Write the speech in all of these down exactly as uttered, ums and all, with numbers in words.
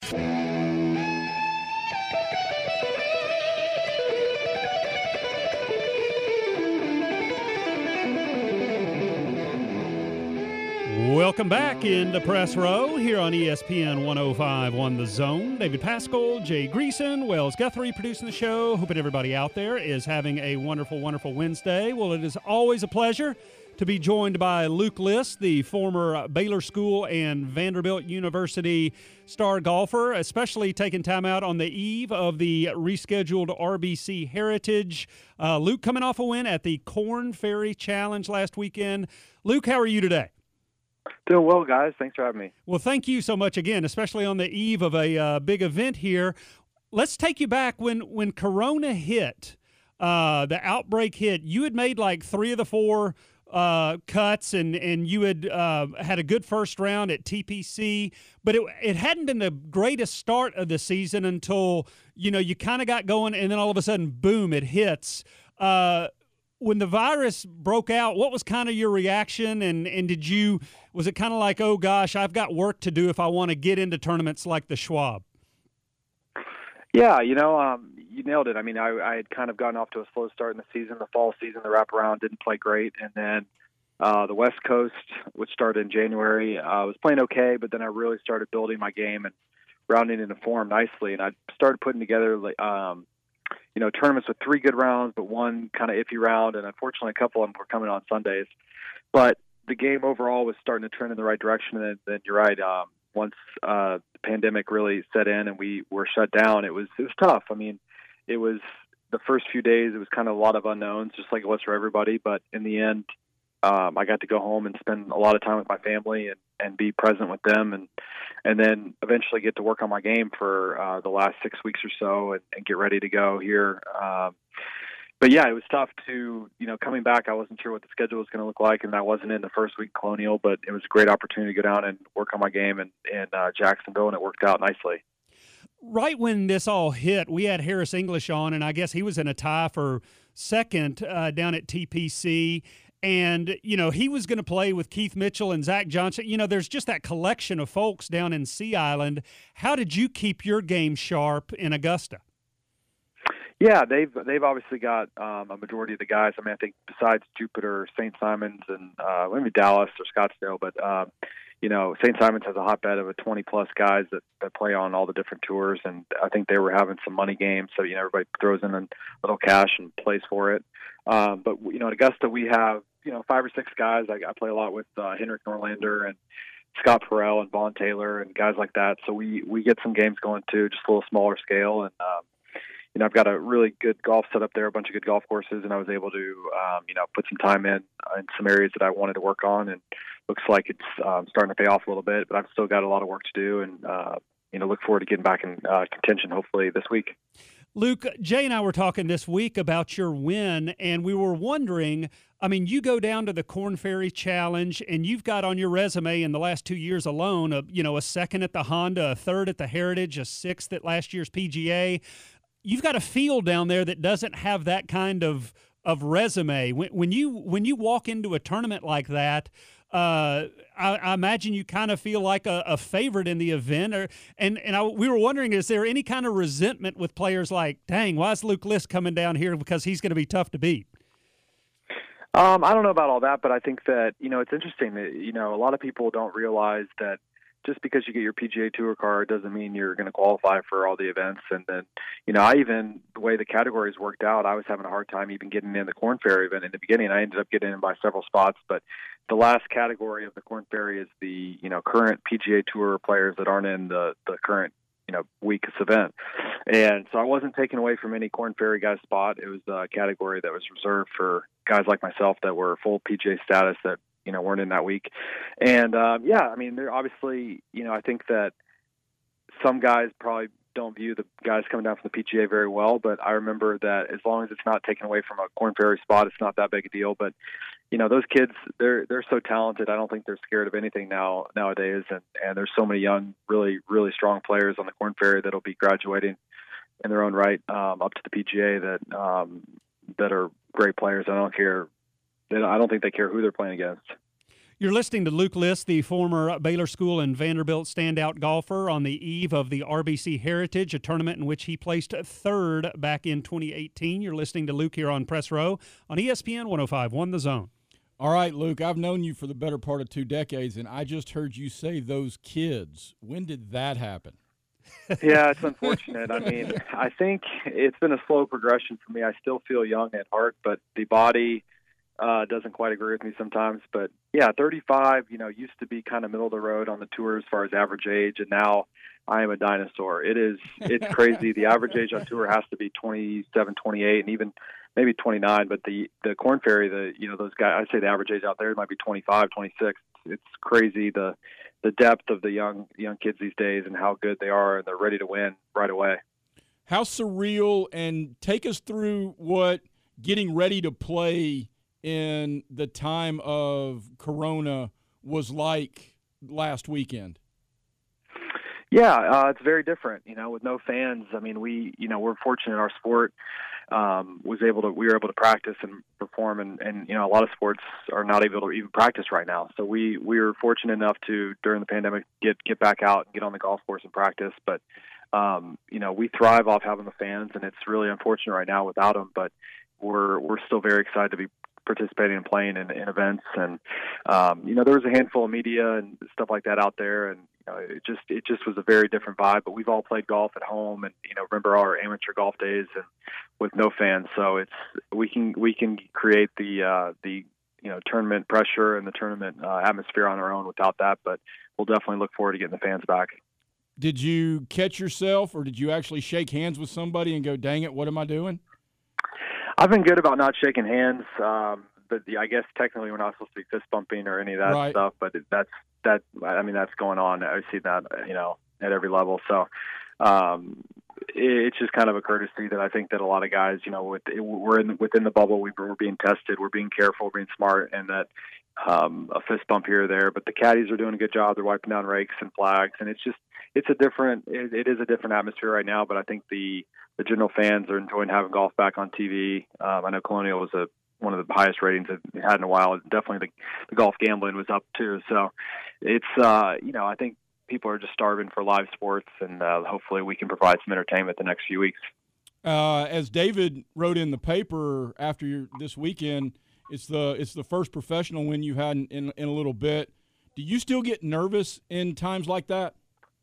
Welcome back into Press Row here on E S P N one oh five point one The Zone. David Pascal, Jay Greason, Wells Guthrie producing the show. Hoping everybody out there is having a wonderful, wonderful Wednesday. Well, it is always a pleasure to be joined by Luke List, the former Baylor School and Vanderbilt University star golfer, especially taking time out on the eve of the rescheduled R B C Heritage. Uh, Luke coming off a win at the Korn Ferry Challenge last weekend. Luke, how are you today? Doing well, guys. Thanks for having me. Well, thank you so much again, especially on the eve of a uh, big event here. Let's take you back when when Corona hit, uh, the outbreak hit. You had made like three of the four uh, cuts, and and you had uh, had a good first round at T P C, but it it hadn't been the greatest start of the season until you know you kind of got going, and then all of a sudden, boom, it hits. Uh, When the virus broke out, what was kind of your reaction, and, and did you was it kind of like, oh gosh, I've got work to do if I want to get into tournaments like the Schwab? Yeah, you know, um, you nailed it. I mean, I, I had kind of gotten off to a slow start in the season. The fall season, the wraparound didn't play great, and then uh, the West Coast, which started in January, uh, was playing okay, but then I really started building my game and rounding into form nicely, and I started putting together um, you know, tournaments with three good rounds, but one kind of iffy round, and unfortunately a couple of them were coming on Sundays. But the game overall was starting to trend in the right direction, and then you're right, um, once uh, the pandemic really set in and we were shut down, it was it was tough. I mean, it was the first few days, it was kind of a lot of unknowns, just like it was for everybody, but in the end, um, I got to go home and spend a lot of time with my family and, and be present with them, and and then eventually get to work on my game for uh, the last six weeks or so and, and get ready to go here. Um, but yeah, it was tough to, you know, coming back, I wasn't sure what the schedule was going to look like, and I wasn't in the first week Colonial, but it was a great opportunity to go down and work on my game in, in uh, Jacksonville, and it worked out nicely. Right when this all hit, we had Harris English on, and I guess he was in a tie for second uh, down at T P C. And, you know, he was going to play with Keith Mitchell and Zach Johnson. You know, there's just that collection of folks down in Sea Island. How did you keep your game sharp in Augusta? Yeah, they've they've obviously got um, a majority of the guys. I mean, I think besides Jupiter, Saint Simons, and uh, maybe Dallas or Scottsdale, but, um, you know, Saint Simons has a hotbed of a twenty-plus guys that, that play on all the different tours, and I think they were having some money games, so, you know, everybody throws in a little cash and plays for it. Um, but, you know, in Augusta, we have, you know, five or six guys. I, I play a lot with uh, Henrik Norlander and Scott Perrell and Vaughn Taylor and guys like that. So we, we get some games going too, just a little smaller scale. And, um, you know, I've got a really good golf set up there, a bunch of good golf courses, and I was able to, um, you know, put some time in in some areas that I wanted to work on. And looks like it's um, starting to pay off a little bit, but I've still got a lot of work to do, and, uh, you know, look forward to getting back in uh, contention hopefully this week. Luke, Jay and I were talking this week about your win, and we were wondering, I mean, you go down to the Korn Ferry Challenge, and you've got on your resume in the last two years alone, a, you know, a second at the Honda, a third at the Heritage, a sixth at last year's P G A. You've got a field down there that doesn't have that kind of of resume. When, when you when you walk into a tournament like that, Uh, I, I imagine you kind of feel like a, a favorite in the event, or and and I, we were wondering, is there any kind of resentment with players like, dang, why is Luke List coming down here because he's going to be tough to beat? Um, I don't know about all that, but I think that, you know, it's interesting that, you know, a lot of people don't realize that just because you get your P G A Tour card doesn't mean you're going to qualify for all the events. And then, you know, I even, the way the categories worked out, I was having a hard time even getting in the Korn Ferry event in the beginning. I ended up getting in by several spots, but the last category of the Korn Ferry is the, you know, current P G A Tour players that aren't in the, the current, you know, week's event. And so I wasn't taken away from any Korn Ferry guy's spot. It was a category that was reserved for guys like myself that were full P G A status that, you know, weren't in that week. And, um, yeah, I mean, they're obviously, you know, I think that some guys probably don't view the guys coming down from the P G A very well, but I remember that as long as it's not taken away from a Korn Ferry spot, it's not that big a deal. But, you know, those kids, they're they're so talented. I don't think they're scared of anything now nowadays. And, and there's so many young, really, really strong players on the Korn Ferry that'll be graduating in their own right um, up to the P G A that um, that are great players. I don't care. They don't, I don't think they care who they're playing against. You're listening to Luke List, the former Baylor School and Vanderbilt standout golfer, on the eve of the R B C Heritage, a tournament in which he placed third back in twenty eighteen. You're listening to Luke here on Press Row on E S P N one oh five point one The Zone. All right, Luke, I've known you for the better part of two decades, and I just heard you say those kids. When did that happen? Yeah, it's unfortunate. I mean, I think it's been a slow progression for me. I still feel young at heart, but the body uh, doesn't quite agree with me sometimes. But, yeah, thirty-five, you know, used to be kind of middle of the road on the tour as far as average age, and now I am a dinosaur. It is, it's crazy. The average age on tour has to be twenty-seven, twenty-eight, and even maybe twenty-nine. But the, the Korn Ferry, the you know, those guys, I'd say the average age out there might be twenty-five, twenty-six. It's crazy the the depth of the young young kids these days and how good they are, and they're ready to win right away. How surreal, and take us through what getting ready to play in the time of Corona was like last weekend. Yeah, uh, it's very different, you know, with no fans. I mean, we, you know, we're fortunate our sport um, was able to, we were able to practice and perform, and, and, you know, a lot of sports are not able to even practice right now. So we, we were fortunate enough to, during the pandemic, get, get back out and get on the golf course and practice. But, um, you know, we thrive off having the fans, and it's really unfortunate right now without them, but we're, we're still very excited to be participating and playing in, in events. And, um, you know, there was a handful of media and stuff like that out there, and, you know, it just, it just was a very different vibe, but we've all played golf at home and, you know, remember our amateur golf days and with no fans. So it's, we can, we can create the, uh, the, you know, tournament pressure and the tournament uh, atmosphere on our own without that, but we'll definitely look forward to getting the fans back. Did you catch yourself, or did you actually shake hands with somebody and go, dang it, what am I doing? I've been good about not shaking hands, um, but the, I guess technically we're not supposed to be fist bumping or any of that right. stuff. But that's that. I mean, that's going on. I see that, you know, at every level. So um, it, it's just kind of a courtesy that I think that a lot of guys, you know, with, we're in, within the bubble. We, we're being tested. We're being careful. We're being smart, and that um, a fist bump here or there. But the caddies are doing a good job. They're wiping down rakes and flags, and it's just it's a different. It, it is a different atmosphere right now. But I think the The general fans are enjoying having golf back on T V. Um, I know Colonial was a, one of the highest ratings it had in a while. Definitely the, the golf gambling was up too. So it's, uh, you know, I think people are just starving for live sports, and uh, hopefully we can provide some entertainment the next few weeks. Uh, as David wrote in the paper after your, this weekend, it's the it's the first professional win you've had in, in, in a little bit. Do you still get nervous in times like that?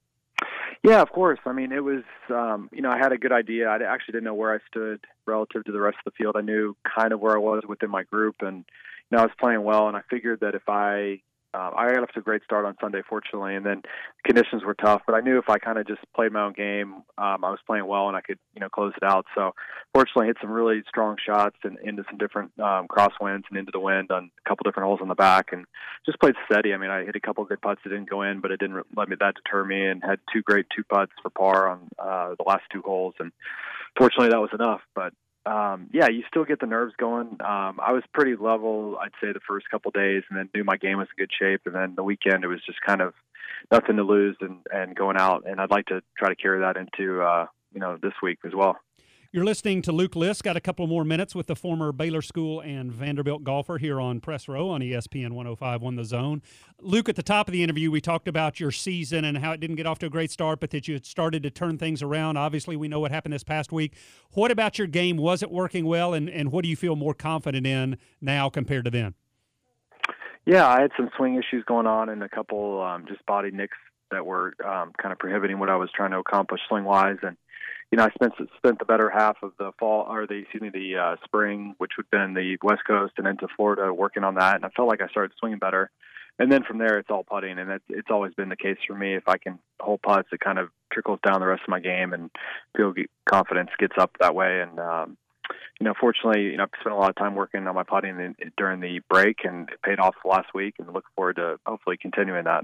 Yeah, of course. I mean, it was, um, you know, I had a good idea. I actually didn't know where I stood relative to the rest of the field. I knew kind of where I was within my group, and, you know, I was playing well, and I figured that if I, uh, I got off to a great start on Sunday, fortunately, and then conditions were tough, but I knew if I kind of just played my own game, um, I was playing well, and I could, you know, close it out. So, fortunately, hit some really strong shots and into some different um, crosswinds and into the wind on a couple different holes on the back, and just played steady. I mean, I hit a couple of good putts that didn't go in, but it didn't let me that deter me, and had two great two putts for par on uh, the last two holes, and fortunately, that was enough. But Um, yeah, you still get the nerves going. Um, I was pretty level, I'd say, the first couple of days, and then knew my game was in good shape. And then the weekend, it was just kind of nothing to lose and, and going out. And I'd like to try to carry that into, uh, you know, this week as well. You're listening to Luke List. Got a couple more minutes with the former Baylor School and Vanderbilt golfer here on Press Row on E S P N one oh five point one The Zone. Luke, at the top of the interview, we talked about your season and how it didn't get off to a great start, but that you had started to turn things around. Obviously, we know what happened this past week. What about your game? Was it working well, and, and what do you feel more confident in now compared to then? Yeah, I had some swing issues going on and a couple um, just body nicks that were um, kind of prohibiting what I was trying to accomplish swing-wise, and you know, I spent spent the better half of the fall, or the excuse me, the uh, spring, which would have been the West Coast and into Florida, working on that, and I felt like I started swinging better. And then from there, it's all putting, and it's, it's always been the case for me. If I can hold putts, it kind of trickles down the rest of my game, and feel confidence gets up that way. And um, you know, fortunately, you know, I've spent a lot of time working on my putting in, during the break, and it paid off last week, and look forward to hopefully continuing that.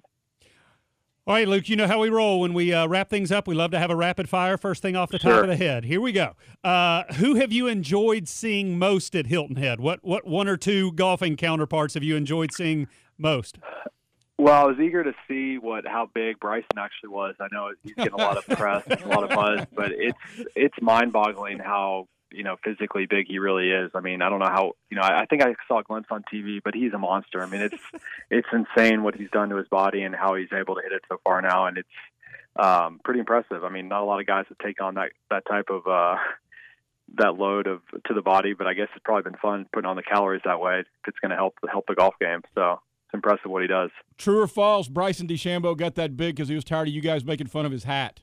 All right, Luke, you know how we roll. When we uh, wrap things up, we love to have a rapid fire first thing off the Sure. top of the head. Here we go. Uh, who have you enjoyed seeing most at Hilton Head? What what one or two golfing counterparts have you enjoyed seeing most? Well, I was eager to see what how big Bryson actually was. I know he's getting a lot of press, a lot of buzz, but it's it's mind-boggling how you know, physically big he really is. I mean, I don't know how, you know, I, I think I saw a glimpse on T V, but he's a monster. I mean, it's it's insane what he's done to his body and how he's able to hit it so far now, and it's um, pretty impressive. I mean, not a lot of guys that take on that that type of uh, that load of to the body, but I guess it's probably been fun putting on the calories that way if it's going to help help the golf game. So it's impressive what he does. True or false? Bryson DeChambeau got that big because he was tired of you guys making fun of his hat.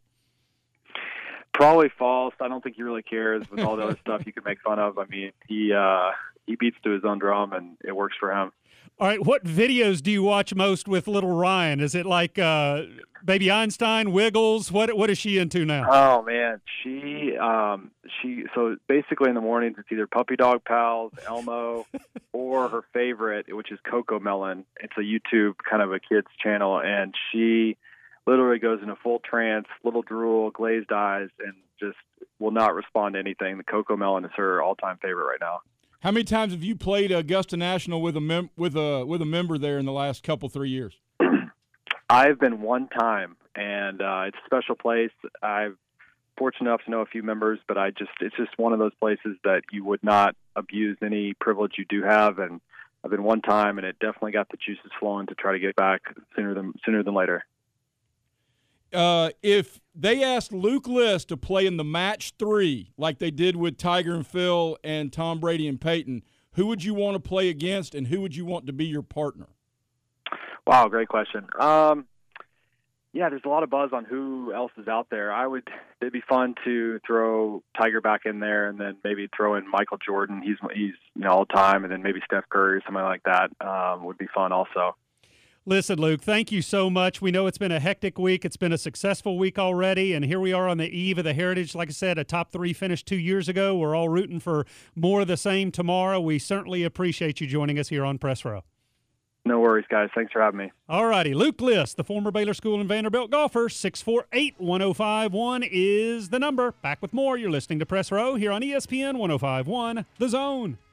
Probably false. I don't think he really cares with all the other stuff you can make fun of. I mean, he uh, he beats to his own drum, and it works for him. All right, what videos do you watch most with little Ryan? Is it like uh, Baby Einstein, Wiggles? What what is she into now? Oh man, she um, she so basically in the mornings it's either Puppy Dog Pals, Elmo, or her favorite, which is Coco Melon. It's a YouTube kind of a kids channel, and she literally goes into full trance, little drool, glazed eyes, and just will not respond to anything. The Coco Melon is her all-time favorite right now. How many times have you played Augusta National with a mem- with a with a member there in the last couple three years? I've been one time, and uh, it's a special place. I'm fortunate enough to know a few members, but I just it's just one of those places that you would not abuse any privilege you do have. And I've been one time, and it definitely got the juices flowing to try to get back sooner than sooner than later. Uh, if they asked Luke List to play in the match three like they did with Tiger and Phil and Tom Brady and Peyton, who would you want to play against, and who would you want to be your partner? Wow, great question. Um, yeah, there's a lot of buzz on who else is out there. I would. It'd be fun to throw Tiger back in there, and then maybe throw in Michael Jordan. He's he's you know all time, and then maybe Steph Curry or something like that um, would be fun also. Listen, Luke, thank you so much. We know it's been a hectic week. It's been a successful week already, and here we are on the eve of the Heritage. Like I said, a top three finish two years ago. We're all rooting for more of the same tomorrow. We certainly appreciate you joining us here on Press Row. No worries, guys. Thanks for having me. All righty. Luke List, the former Baylor School and Vanderbilt golfer, six four eight, one oh five one is the number. Back with more. You're listening to Press Row here on E S P N one oh five point one, The Zone.